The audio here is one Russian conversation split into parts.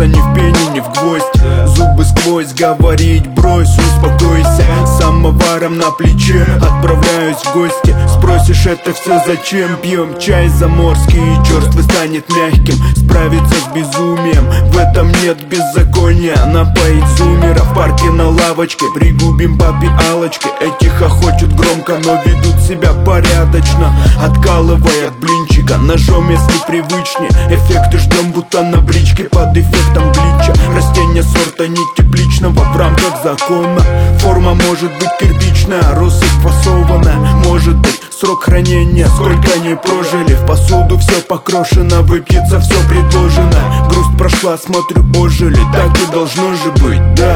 бьется ни в пене, ни в гвоздь. Зубы сквозь, говорить брось, успокойся. С самоваром на плече отправляюсь в гости. Спросишь, это все зачем? Пьем чай заморский, и черствый станет мягким. Справиться с безумием, в этом нет беззакония. Напоить зумера в парке на лавочке, пригубим по пиалочке. Эти хохочут громко, но ведут себя порядочно. Откалывая от блинчика ножом, если привычнее. Эффекты ждем, будто на бричке под эффектом блича. Растение сорта не тепличного в рамках закона. Форма может быть кирпичная, россыпь фасованная. Может быть срок хранения, сколько не прожили. В посуду все покрошено, выпьется все предложено. Грусть прошла, смотрю, ожили. Так и должно же быть, да,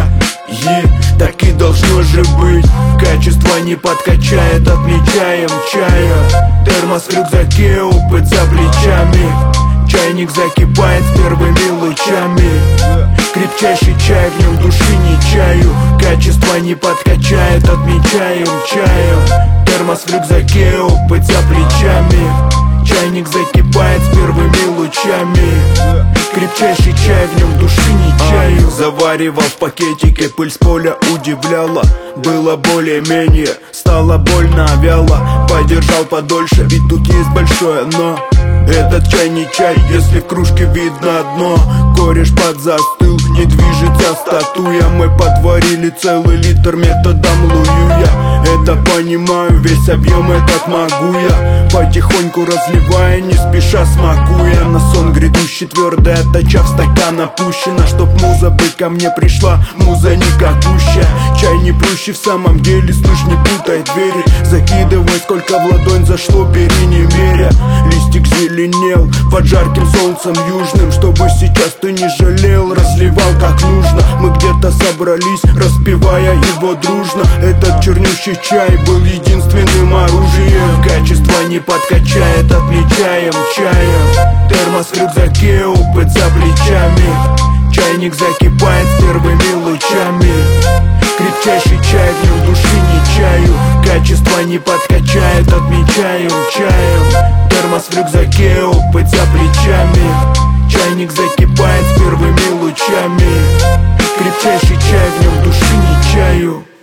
так и должно же быть. Качество не подкачает, отмечаем чая. Термос в рюкзаке, опыт за плечами. Чайник закипает с первыми лучами. Крепчайший чай, в нем души не чаю. Качество не подкачает, отмечаем чаем. Термос в рюкзаке, опыт за плечами. Чайник закипает с первыми лучами. Крепчайший чай, в нем души не чаю. Заваривал в пакетике, пыль с поля удивляла. Было более-менее, стало больно вяло. Подержал подольше, ведь тут есть большое но. Этот чай не чай, если в кружке видно дно. Кореш подзастыл, не движется статуя. Мы подварили целый литр методом Луюя. Это понимаю, весь объем этот могу я. Потихоньку разливая, не спеша смакуя. На сон грядущий твердая тача в стакан опущена. Чтоб муза бы ко мне пришла, муза никакущая. Чай не плющий в самом деле, слышь, не путай двери. Закидывай, сколько в ладонь зашло, бери не меря. Листик зеленел под жарким солнцем южным. Чтобы сейчас ты не жалел, разливал как нужно. Мы где-то собрались, распивая его дружно. Этот чернющий чай был единственным оружием. Качество не подкачает, отмечаем чаем. Термос в рюкзаке, опыт за плечами. Чайник закипает с первыми лучами. Крепчайший чай, в нем души не чаю. Качество не подкачает, отмечаем чаем. Термос в рюкзаке, опыт за плечами. Чайник закипает с первыми лучами. Крепчайший чай, в нем души не чаю.